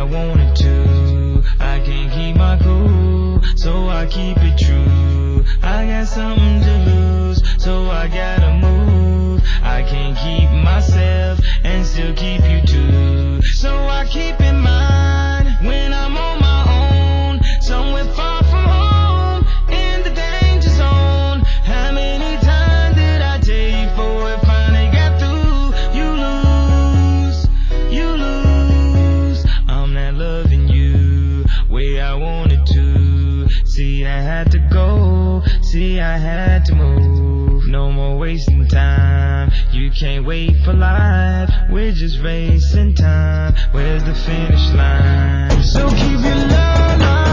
wanted to. I can't keep my cool, so I keep it true. I got something to lose, so I gotta move. I can't keep myself and still keep you too. So I keep in mind when I'm on my own, somewhere far from home, in the danger zone. How many times did I tell you before it finally got through? You lose. I'm not loving you way I wanted to. See, I had to go. See, I had to move. No more wasting time. You can't wait for life. We're just racing time. Where's the finish line? So keep your love alive.